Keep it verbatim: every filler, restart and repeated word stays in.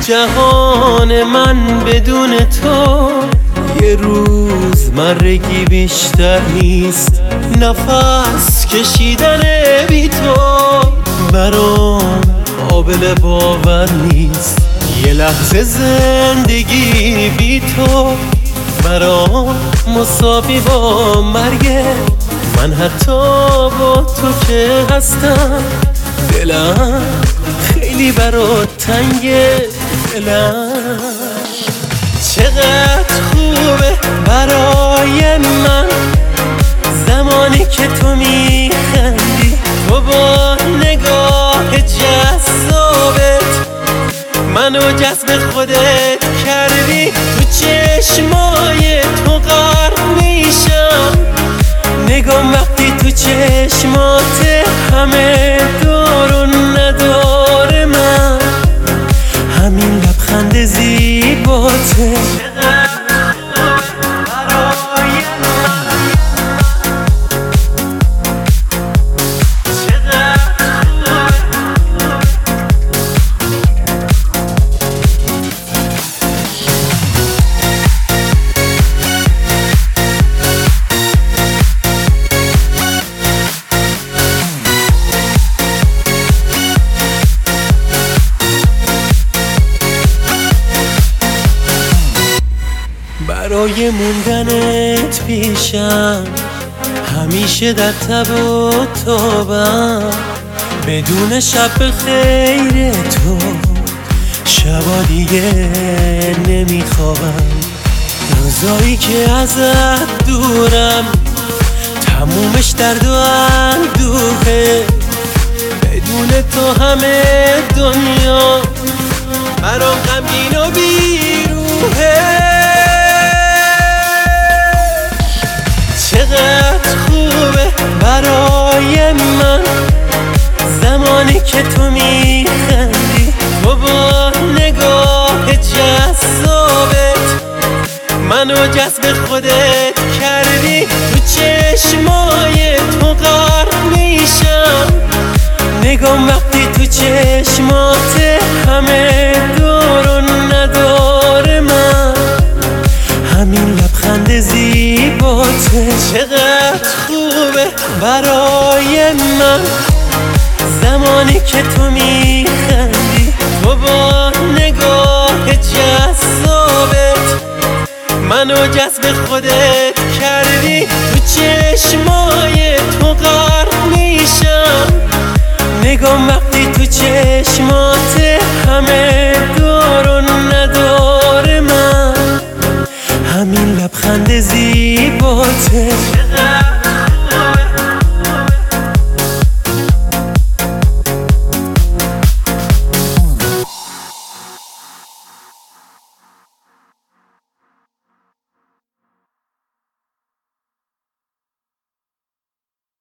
جهان من بدون تو یه روز مرگی بیشتر نیست. نفس کشیدن بی تو برام قابل باور نیست. یه لحظه زندگی بی تو برام مساوی با مرگه. من حتی با تو که هستم دلم خیلی برات تنگه. دلم چقدر خوبه برای من زمانی که تو میخندی. تو با نگاه جذابت منو جذب خودت کردی. تو چشمای تو غرق میشم. نگام وقتی تو چشمات همه دارون نداره من. همین لبخند زیباته برای موندنت پیشم همیشه در تب و تابم. بدون شب خیر تو شبا دیگه نمیخوابم. روزایی که ازت دورم تمومش درد و اندوهه. بدون تو همه دنیا برام غمگین و بیروحه. چقدر خوبه برای من زمانی که تو میخندی. تو با نگاه جذابت منو جذب خودت کردی. تو چشمای تو غرق میشم. نگام وقتی تو چشمات همه دارون نداره من. همین لبخند زیباته چقدر خوبه برای من زمانی که تو میخندی. تو با نگاه جذابت منو جذب خودت کردی. تو چشمای تو غرق میشم. نگام وقتی تو چشمات همه دارون نداره من. همین لبخند زیباته